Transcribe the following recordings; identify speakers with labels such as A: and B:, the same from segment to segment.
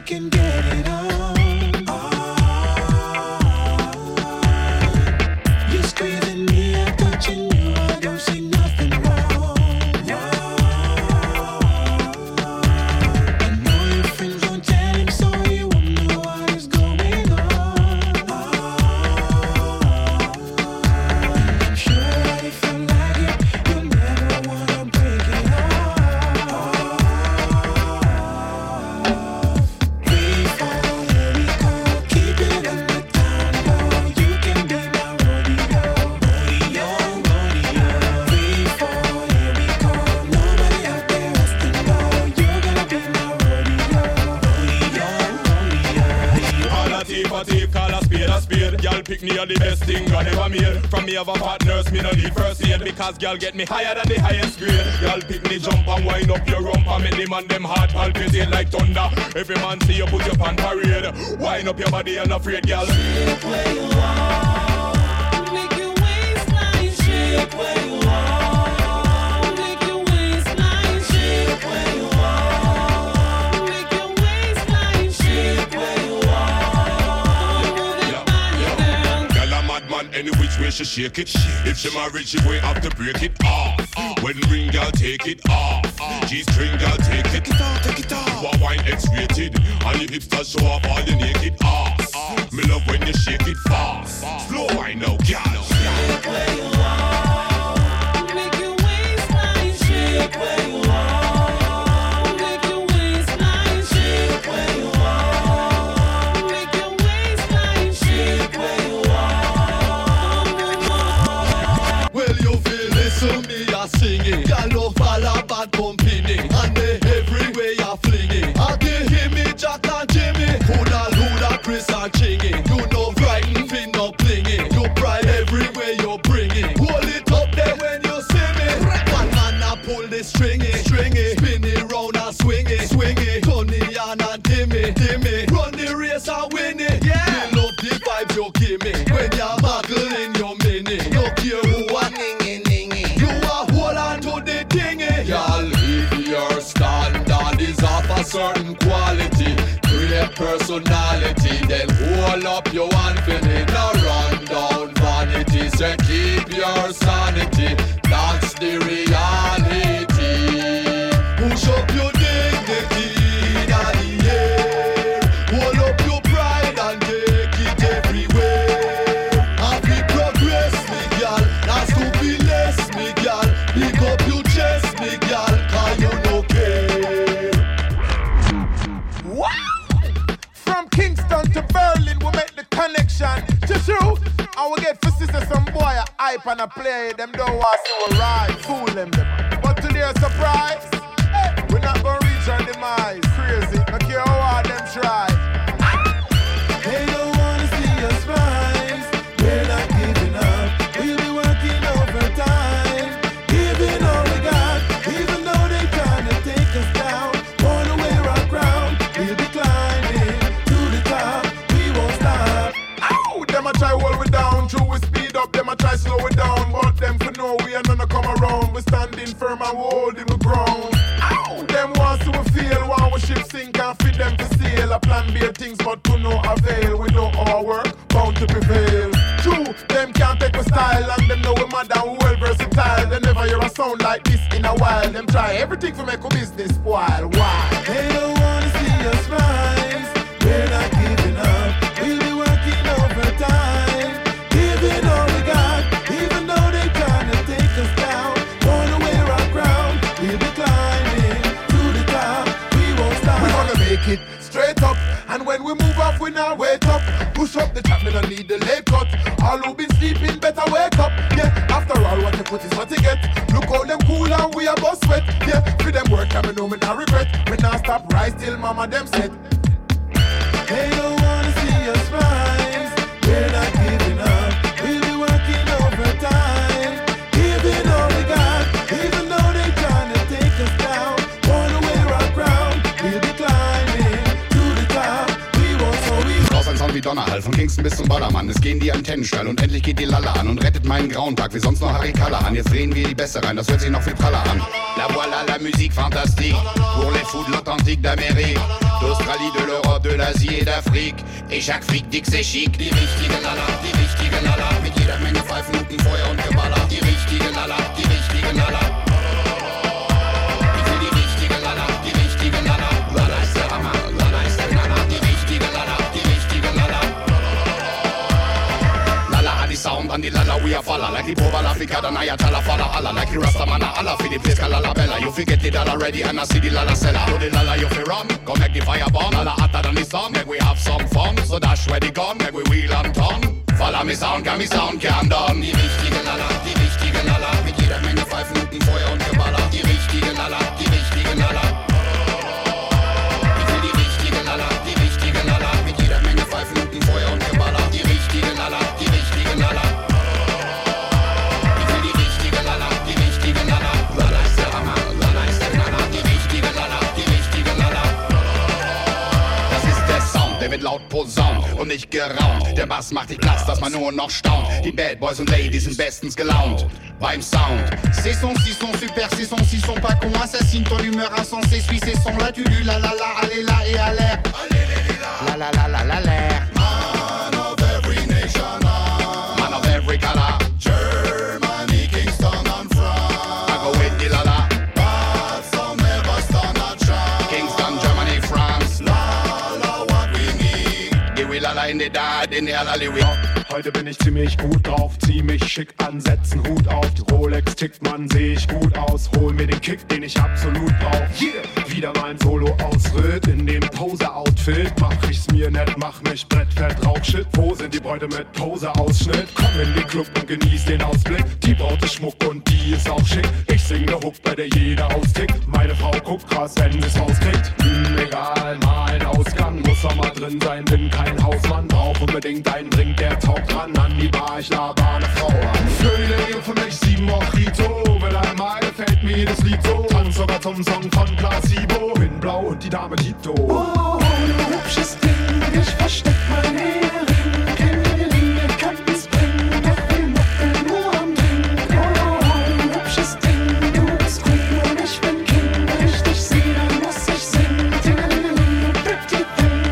A: can get it on. You're squeezing me, I'm touching you, I don't see nothing wrong. I know your friends won't tell him, so you won't know what is going on. I'm sure that if you like it, you'll never wanna break it off. Free fall, here we go, keep it under down low. You can be my rodeo, rodeo, rodeo. Free fall, here we go, nobody out there else to know. You're gonna be my rodeo, rodeo, rodeo.
B: All a thief, call a spade. Y'all pick me are the best thing I ever made. From me have a partners, me no need first aid. Because y'all get me higher than the highest grade. Y'all pick me jump and wind up your rump and make them and them heart palpitate like thunder. Every man see you put your pan parade. Wind up your body and afraid, y'all.
A: Shake where you are, make your waistline shake where you are, make your waistline shake where you are, make your waistline shake where you are. Move it, body, girl.
B: Girl a madman any which way she shake it. If she married, she will have to break it off. When ring, girl, take it off. G-string, girl, take it off, take it off. You a wine X-rated, and your hips start show off all your naked ass. Me love when you shake it fast. Slow wine now, girl.
A: Shake where you are, make your waistline shake where you are, make your waistline shake where you are, make your waistline shake where you are.
C: Well, you feel listen me a singing. Girl, no fall a bad company. And they everywhere you flinging. I can hear me, Jack and Jimmy. Huda, Chris and Chingy. You know frightened, fin no plinging. You pride everywhere you're bringing. Hold it up there when you see me. One man a pull the stringy. Spin it round and swing it. Tony and Timmy. Run the race and win it. Yeah. Me love the vibes you give me. When you're buckling your mini. No care who and you are hold on to the thingy. Y'all, if your standard is of a certain quality, great personality, then hold up your hand for me. Now run down vanity, say keep your sanity. That's the reality. Push up your dignity in the air. Hold up your pride and take it everywhere. And we progress, me gal. That's to be less, me gal. Pick up your chest, me gal. Cause you no care.
D: Wow! From Kingston to Berlin, we make the connection. True, I will get for sister some boy a hype and a play. Them don't want to ride, fool them. But to their surprise, we're not gonna reach our demise. Crazy, no care how hard them try.
A: They don't wanna see us rise. We're not giving up. We'll be working overtime, giving all we got. Even though they trying to take us down, wanna wear our crown. We'll be climbing to the top. We won't stop.
D: Ow! Them a try hold we down, true we speed up. Them a try slow it down, but them for know we ain't gonna come around. We standing firm and we holding the ground. Ow! Them want to feel, want we ship sink and fit them to sail. A plan B things, but to no avail. We know our work, bound to prevail. True, them can't take a style, and them know we mad and we well versatile. They never hear a sound like this in a while. Them try everything to make a business spoil. Why?
A: They don't wanna see us rise. We're not giving up. We'll be working overtime, giving all we got. Even though they trying to take us down, wanna wear our crown. We'll be climbing to the top. We won't stop.
D: We gonna make it straight up, and when we move up, we not wait up. Push up the trap, me don't need the leg cut. All who been sleeping better wake up. Yeah, after all, what you put is what you get. Look how them cool and we a bust sweat. Yeah, for them work, I me know me not regret. Me not stop rise till mama them said.
A: They don't wanna see us rise. We're not giving up. We'll be working overtime, giving all we got. Even though they trying to take us down, wanna wear our crown. We'll be climbing to the top. We won't so we.
E: Thousands of wie Donnerhall, von Kingston bis zum Ballermann. Es gehen die Antennen steil und endlich geht die Lalle an und rettet meinen grauen Tag, wie sonst noch Harry Callahan. Jetzt drehen wir die Bässe rein, das hört sich noch viel praller an. La voilà la musique fantastique, pour les fous de l'Atlantique d'Amérique, d'Australie, de l'Europe, de l'Asie et d'Afrique. Et chaque Freak dick c'est chic. Die richtige Lala, mit jeder Menge Pfeifenhupen, Feuer und Geballer. Die richtige Lala, die richtige Lala. Sound an die Lala, we are falla. Like the Proval Africa, the Naya Tala Fala Allah. Like the Rastamana Allah, for the place called Lala Bella. You forget the Lala ready and I see the Lala seller. Do the Lala you feel run, go make the fire burn. Lala hotter than the sun, make we have some fun. So dash where the gun, make we wheel and turn. Follow me sound, can me sound, can done. Die richtige Lala, mit jeder Menge Pfeifenhupen, Feuer und Geballer. Die richtige Lala, die richtige Lala. Ich will die richtige Lala, mit jeder Menge Pfeifenhupen, Feuer und Geballer. Die richtige Lala, die richtige Lala. Ich will die richtige Lala, die richtige Lala. Lala ist der Hammer, Lala ist der Knaller. Die richtige Lala, die richtige Lala. Das ist der Sound, der wird laut posaunt und nicht geraunt. Der Bass macht dich Platz, dass man nur noch staunt. Die Bad Boys und Ladies sind bestens gelaunt beim Sound. Ces sons, super, ces sons pas cons. Assassine ton humeur insensée, suis ces sons là, tu lui la la la, allez là et à l'air. La la la la la l'air.
D: Man of every nation,
E: Man of every color.
D: Germany, Kingston and France.
E: I go with the Lala.
D: But some never stand a chance.
E: Kingston, Germany, France.
D: Lala, what we need.
E: Give we Lala in the dad, in the Lala we.
F: Heute bin ich ziemlich gut drauf, zieh mich schick an, setz 'n Hut auf. Die Rolex tickt, man, seh ich gut aus. Hol mir den Kick, den ich absolut brauch. Yeah. Wieder mein Solo-Ausritt in dem Pose-Outfit. Mach ich's mir nett, mach mich brettfett, Rauchshit. Wo sind die Bräute mit Pose-Ausschnitt? Komm in den Club und genieß den Ausblick. Die Braut ist Schmuck und die ist auch schick. Ich sing ne Hook, bei der jeder austickt. Meine Frau guckt krass, wenn sie's rauskriegt. Egal, mal ein Ausgang, muss doch mal drin sein. Bin kein Hausmann, brauch unbedingt einen Drink, der taugt ran an die Bar, ich laber eine Frau an. Für die Leben von mich 7 Mojito, mit einmal gefällt mir das Lied so. Tanz sogar zum Song von Placebo, bin blau und die Dame Tito.
G: Oh, du hübsches Ding, ich versteck mein Ehering. Keine Linie kann's bringen, doch wir muckeln nur am Ding. Oh, du hübsches Ding, du bist Queen und ich bin King. Wenn ich dich seh, dann muss ich singen. Pretty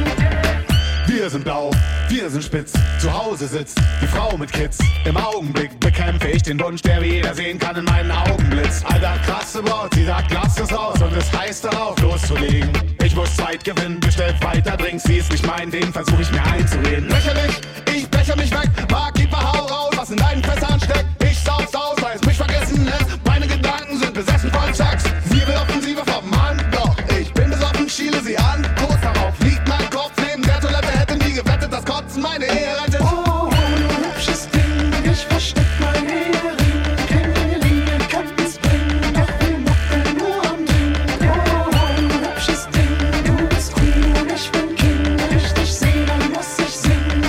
G: thing.
F: Wir sind blau, wir sind spitz, zu Hause sitzt die Frau mit Kids. Im Augenblick bekämpfe ich den Wunsch, der wie jeder sehen kann in meinen Augenblitz. Alter, krasse Braut, sie sagt, lass es raus und es heißt darauf loszulegen. Ich muss Zeit gewinnen, bestellt weiter Drinks, wie es nicht mein Ding, versuch ich mir einzureden. Lächerlich, ich becher mich weg, Barkeeper, hau raus, was in deinen Fässern steckt. Ich sauf's aus, weil es mich vergessen lässt. Meine Gedanken sind besessen von Sex. Sie will Offensive vom Mann, doch ich bin besoffen, schiele sie an. Kurz darauf liegt mein Kopf neben der Toilette, hätte nie gewettet, dass Kotzen meine Ehe rettet.
G: Oh, du hübsches Ding, ich versteck mein Ehering. Keine Linie kann's bringen, doch wir muckeln nur am Ding. Oh, du hübsches Ding, du bist Queen und ich bin King. Wenn ich dich seh, dann muss ich singen.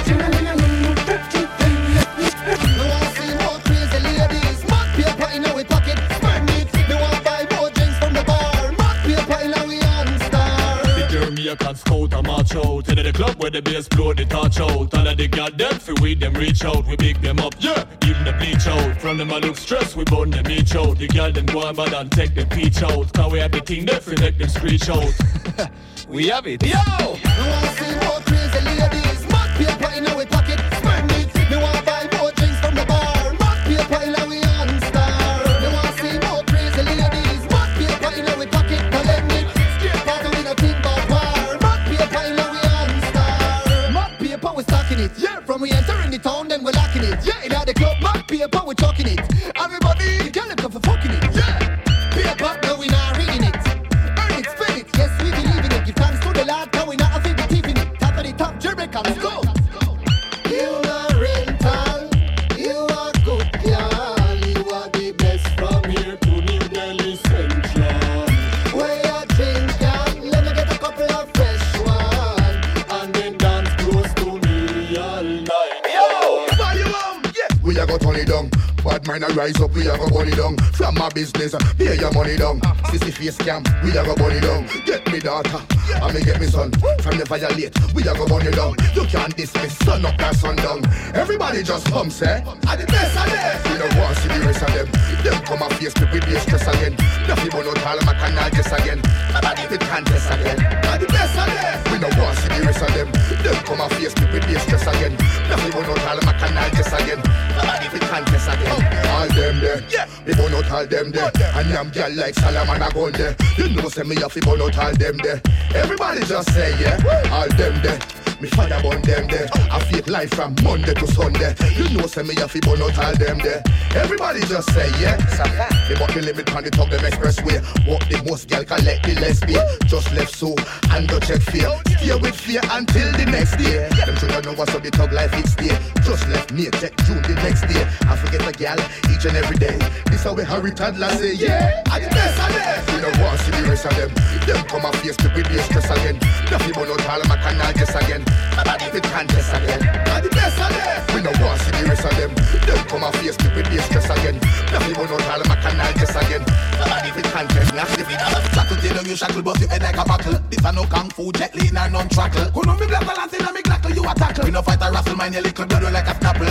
G: Pretty thing.
C: Me want see more crazy ladies, mad paper in our pocket, spend it. Me want buy more drinks from the bar, mad paper in our hand star.
B: The Jamaican scout a march out into the club where the bass blow the torch out. All of the goddamn fi we them reach out, we big them up, yeah. Give them the bleach out. From them a look stressed, we burn them each out. The girl them go on bad and take them peach out. Cause we have the thing that fi make them screech out. We have it, yo!
C: Me want see more crazy ladies, mad paper in our pocket, spend it. Me want buy more drinks from the bar, mad paper in our hand star. Me want see more crazy ladies, mad paper in our pocket, now let me straight out and we no think about war. Mad paper in our hand star. Mad paper we stocking it, yeah. From we entering the town, then we locking it, yeah. In the club, mad paper we chucking it. Everybody, the girl them come for fucking it, yeah. Paper, no we not reading it. Earn it, spend it, yes we believe in it. Give thanks to the Lord, now we not a big thief in it. Top of the top, Jamaica, let's go. You are rental, you are good girl, you are the best from here to New Delhi Central. Where you drink, girl, let me get a couple of fresh one, and then dance close to me all night.
E: Yo!
D: We a go turn it down. Bad mind a rise up, we a go burn it down. From my business, pay your money down. Sissy face scam, we a go burn it down. Get me daughter,
E: And me get me son from the violate. We a go burn you down. You can't dismiss sun up and sun down. Everybody just hum say, and the best of them. We don't want to see the rest of them. Them come and face me with the stress again. Nothing but no tall my canal just again. Nobody with contest again. And the best of them. We don't want to see the rest of them. Them come and face me with the stress again. Nothing but no tall my canal just again. Nobody with contest again. All them there. Me burn out all them there. And I'm girl like Salaman a gun there. You know say me have to burn out all them there. Everybody just say yeah. All them there. Me fire burn them there. I fake life from Monday to Sunday. You know say me have to burn out all them there. Everybody just say yeah. Me walk the limit on the top them expressway. Walk the most girl collect the less beer. Just left so and go check fear. Stay with fear until the next day. Them shoulda know what's up the thug life each day. Just left me check June the next day. I forget a girl each and every day. This how we Harry Toddler say yeah. I the best of them. We don't want to see the rest of them. Them come and face me with the stress again. Nothing but no tall my canal just again. Nobody with contest again. I the best of them. We don't want to see the rest of them. Them come and face me with the stress again. Nothing but no tall my canal just again. Nobody with contest. Now the feet of a shackle, tail you shackle, but you head like a buckle. This a no kung fu, jet lean and non-trackle. Couldn't me black balance in a me glackle, you a tackle. We no fight a wrestle, mind your little blood like a snapple.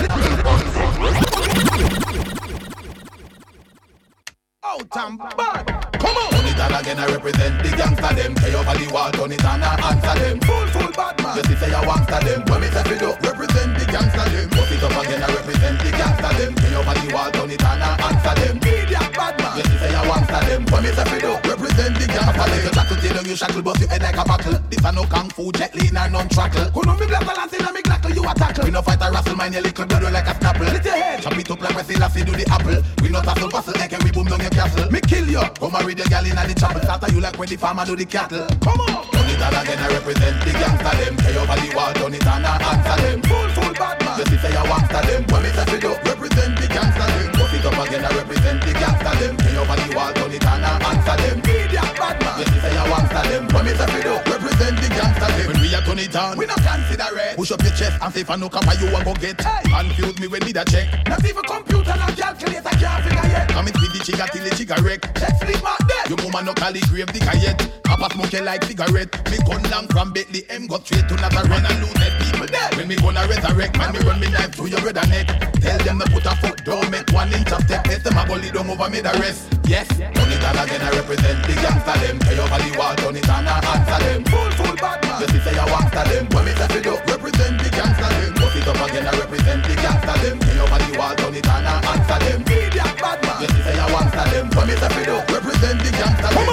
E: Out and bad. Come on. Turn it on again, I represent the gangster them. Pay over the wall, turn it on and answer them. Full bad man. Just say you wangster them. When me say it up, represent the gangster them. Put it up again, I represent the gangster them. Pay over the wall, turn it on and answer them. Idiot bad man. Just say you wangster them. When me say it up, represent the gangster them. You shackle till you shackle, but you head like a buckle. This a no kung fu, jet lean and non-trackle. Couldn't me black balance in a me glackle, you a tackle. We no fight a wrestle, mind your little blood like a snapple. Hit your head, chop it up like we see Lassie do the apple. We no tassel bustle like we boom down your castle. Me kill you, come and read the gal inna the chapel. After you like when the farmer do the cattle. Come on, turn it on again, I represent the gangster them. Pay over the wall, turn it on and answer them. Full bad man, just say you wangster them. When me say it up, represent the gangster them. Put it up again, I represent the gangster them. Pay over the wall, turn it on and answer them. Idiot bad man, just say you wangster them. When me say it up, represent the gangster them. When we a turn it on, we no consider it. Push up your chest and say if I no come you a go get. Confuse me when me da check. Not even computer and calculator can't figure yet. Come in with the chica till the chica wreck. Let's sleep my dead. Your woman no call it grave digger yet. Papa smoking like cigarette. Me gun long from Bethlehem go straight to Nazareth and lose dead people dead. When me gonna resurrect, man me run me knife through your brother neck. Tell them to put a foot down, make 1 inch of step. Let them a go lead down over me the rest. Yes, turn it on again, I represent the gangster them. Pay over the wall, turn it on and answer them. Full bad man, just say you wangster them. When me say it up, represent the gangster them. Put it up again, I represent the gangster them. Pay over the wall, turn it on and answer them. Idiot bad man, just say you wangster them. When me say it up, represent the gangster them.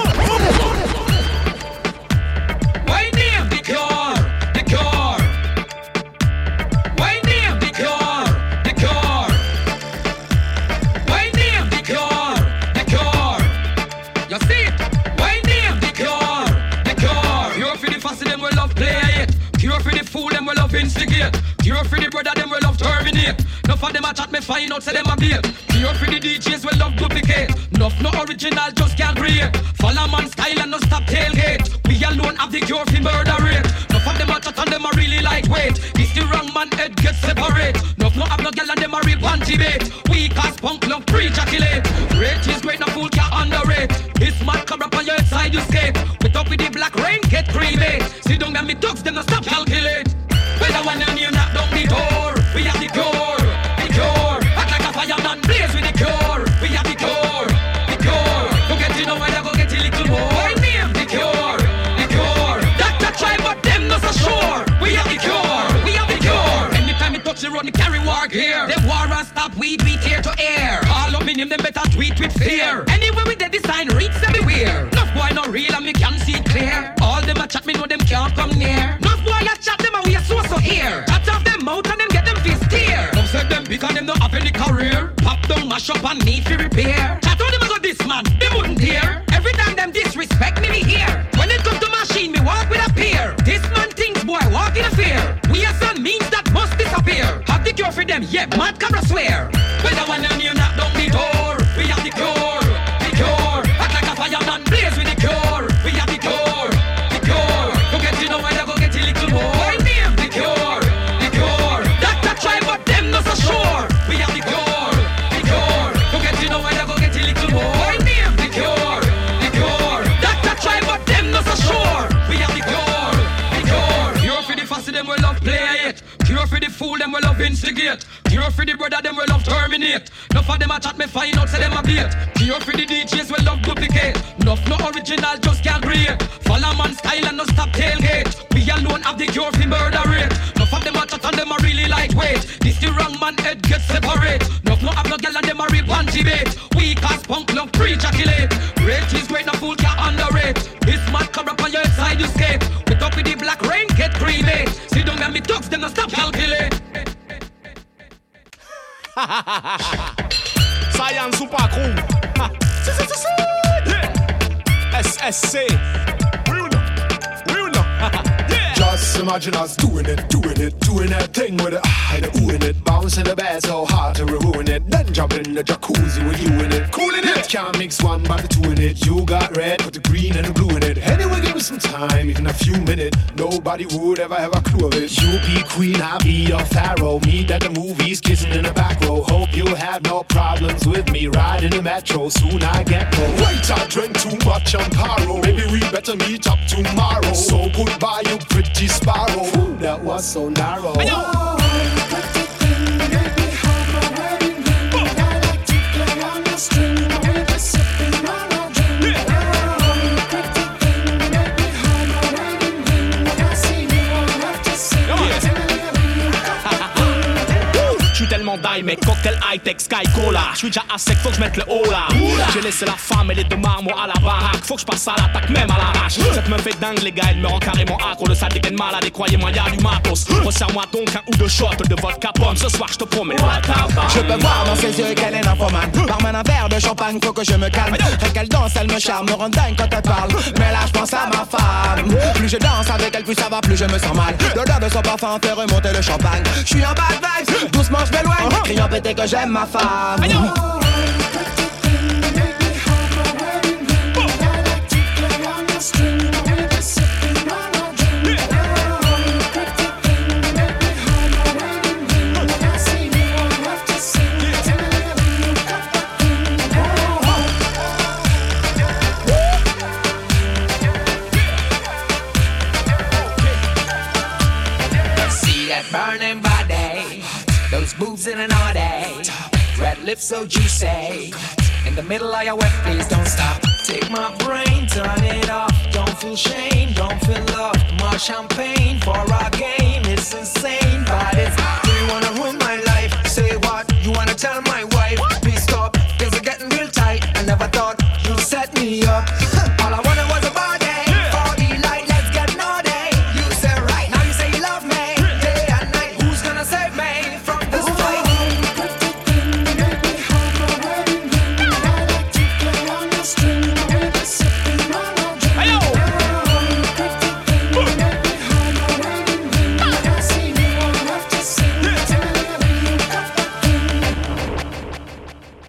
H: Why name the cure? The cure. Why name the cure? The cure. Why name the cure? The cure. You see it? Why name the cure? The cure. Cure for the fussy them we love play it. Cure for the fool them we love instigate. Cure for the brother them we love terminate. Enough of them a chat me find out say them a bait. Cure for the DJs we love duplicate. Enough no original just can't create. Follow man style and no stop tailgate. We alone have the cure for murder rate. Enough of them a chat and them a really lightweight. This the wrong man head get separate. Enough no have no girl and them a real panty bait. We cast punk love pre-ejaculate. Rate is great no fool can underrate. This man come up on your side you skate. With up with the black rain get cremate. See down them me thugs them no stop calculate. Whether one and you knock down the door. We have the cure. The cure. Act like a fireman blaze with the cure. We have the cure. The cure. Go get it now and go get a little more. Why name the cure? The cure. Doctor try but them not so sure. We have the cure. We have the cure. Anytime we touch the road, we carry war gear. Them war and stop, we beat here to air. All up in him, them better tweet with fear. Anyway with the design reads everywhere. Enough boy not real and me can see clear. All them a chat, me know them can't come near. Enough boy a chat, them a we so here. Chat off them out and them get them fist tear. Some said them because them don't have any career. Pop down, mash up and need for repair. Chat on them a go this man, they wouldn't dare. Every time them disrespect me here. When it comes to machine, me walk with a peer. This man thinks boy walk in a fear. We are some means that must disappear. Have the cure for them, yeah, mad camera swear. Whether one and you knock down the door, we have the cure. The cure. Act like a fireman blaze with the cure. We have the cure. The cure. Go get it now and go get a little more. Why name the cure? The cure. Doctor try but them not so sure. We have the cure. The cure. Go get it fool, them will love instigate. Cure for the brother, them will love terminate. Enough of them a chat, me find out, say them a bait. Cure for the DJs will love duplicate. Enough no original, just can't create. Follow man style and no stop tailgate. We alone have the cure for murder rate. Enough of them a chat and them a really lightweight. This the wrong man head get separate. Enough no have no girl and them a real panty bait. Weak as punk love pre-ejaculate. Rate is great, no fool can't underrate. This man come up on your side, you skate. With up with the black rain, get cremate. See don't get me talks, them no stop calculate.
I: Science super cool. SSC. Real no.
F: Just imagine us doing that thing with the ooh in it. Bouncing the bed so hard to ruin it. Then jump in the jacuzzi with you in it. Cooling it. Can't mix one but the two in it. You got red, put the green and the blue in it. Anyway, give me some time, even a few minutes. Nobody would ever have a clue of it. You be queen, I'll be your pharaoh. Meet at the movies, kissing in the back row. Hope you have no problems with me. Riding the metro, soon I get home. Wait, I drank too much Amparo. Maybe we better meet up tomorrow. So goodbye, you pretty sparrow. Ooh, that was so narrow.
I: Tellement d'ail, mais cocktail high-tech, sky cola. J'suis déjà à sec, faut que j'mette le haut là. J'ai laissé la femme et les deux marmots à la baraque. Faut que j'passe à l'attaque, même à l'arrache. Cette me fait dingue, les gars, elle me rend carrément accro. Le sale dégaine malade et croyez-moi, y'a du matos. Resserre-moi donc un ou deux shots de vodka pomme. Ce soir, j'te promets,
J: je peux voir dans ses yeux qu'elle est nymphomane. Barman un verre de champagne, faut que je me calme. Rien qu'elle danse, elle me charme, me rend dingue quand elle parle. Mais là, j'pense à ma femme. Plus je danse avec elle, plus ça va, plus je me sens mal. L'odeur de son parfum fait remonter le champagne. J'suis en bad vibes, doucement j'm'éloigne. Criant pété que j'aime ma femme.
K: See that burning body, those boobs in an all day, red lips so juicy. In the middle of your wet, please don't stop. Take my brain, turn it off. Don't feel shame, don't feel love. More champagne for our game, it's insane.